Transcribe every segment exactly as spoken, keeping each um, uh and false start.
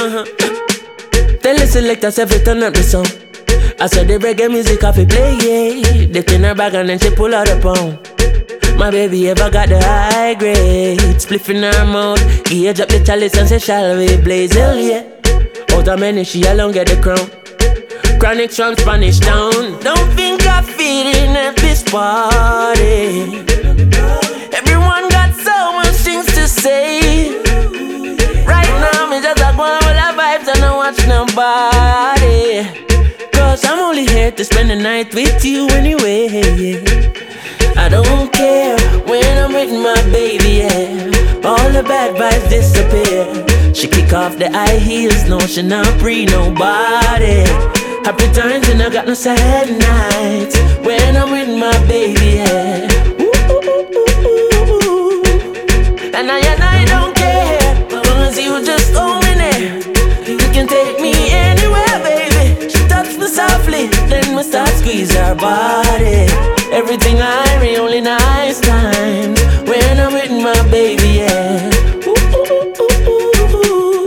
Uh-huh. Tell the selectors if you turn up the song. I saw the reggae music off it play, yeah. They in her bag and then she pull out a pound. My baby ever got the high grade. Spliff in her mouth, gauge up the chalice and say shall we blaze, hell yeah. Out of many she alone get the crown. Chronic from Spanish Town. Don't think I'm feeding at this party. Everyone got so much things to say. Right now me just like one of the vibes and I watch nobody. Cause I'm only here to spend the night with you anyway. I don't care when I'm with my baby, yeah. All the bad vibes disappear. She kick off the high heels, no, she not free nobody. Happy times and I got no sad nights when I'm with my baby, yeah. Ooh, ooh, ooh, ooh. And I and I don't care, cause you just own me there. You can take me anywhere, baby. She touch me softly, then we start squeeze her body. Everything I read, only nice times when I'm with my baby, yeah. Ooh, ooh, ooh, ooh, ooh.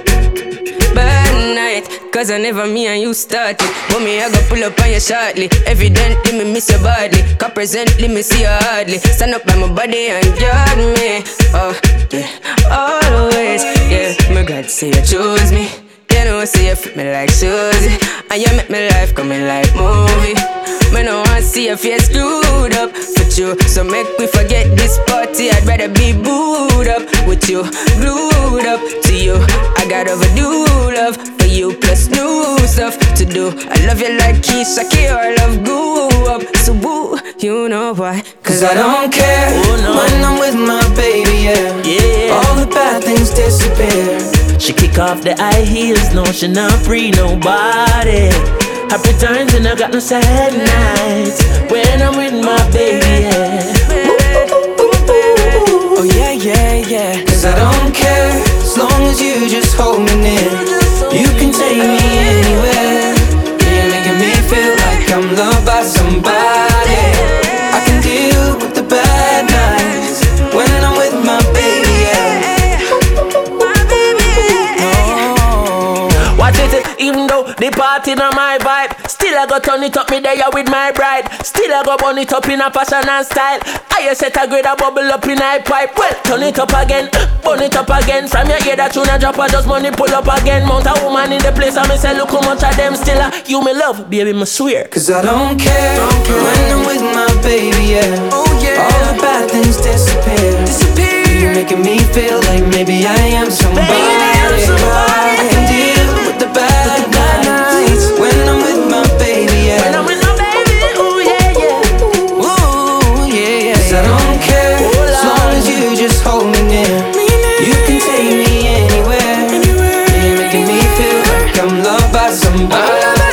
Bad night, cause I never me and you started. But me I go pull up on you shortly. Evidently me miss you badly, cause presently me see you hardly. Stand up by my body and guard me. Oh yeah, always, yeah. My God say you choose me. You know say you fit me like shoes. And you make my life coming like movie. Me no want see your face screwed up with you. So make me forget this party. I'd rather be booed up with you, glued up to you. I got overdue love for you, plus new stuff to do. I love you like Keisha K or love grew up. So woo, you know why? Cause I don't care oh, no. when I'm with my baby, yeah. Yeah. All the bad things disappear. She kick off the high heels, no, she not free nobody. Happy times and I got no sad nights when I'm with my baby, yeah. Oh yeah, yeah, yeah. Cause I don't care as long as you just hold me near. You can take me anywhere. You're making me feel like I'm loved by somebody. I can deal with the bad nights when I'm with my baby, yeah. Watch it, even though the party not my vibe, still I go turn it up me there with my bride. Still I go burn it up in a fashion and style. I set a grade a bubble up in a pipe. Well, turn it up again, burn it up again. From your ear that tune a drop, I just money pull up again. Mount a woman in the place and me say look how much of them still a you me love, baby me swear. Cause I don't care, don't care when I'm with my baby, yeah. Oh yeah. All the bad things disappear. Disappear. You're making me feel like maybe I am somebody. Baby, I am somebody. I can deal with the bad, with the bad nights when I'm with my baby, yeah. When I'm with my baby, ooh yeah yeah. Ooh yeah yeah. Cause I don't care as long as you just hold me near. You can take me anywhere. You're making me feel like I'm loved by somebody.